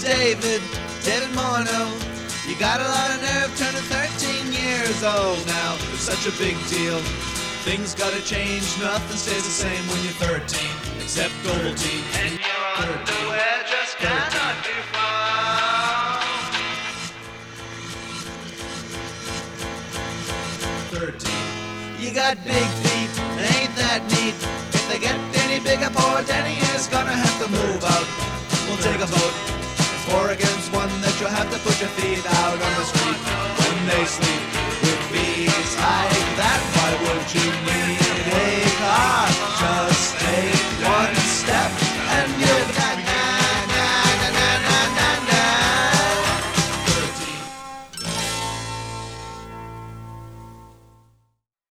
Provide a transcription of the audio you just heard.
David Morneau. You got a lot of nerve turning 13 years old now. It's such a big deal. Things gotta change, nothing stays the same when you're 13, except Ovaltine. And your underwear just cannot be found. 13. You got big feet, ain't that neat? If they get any bigger, poor Denny is gonna have to move out. We'll take a vote. 4 against 1 that you'll have to put your feet out on the street when they sleep with feet like that.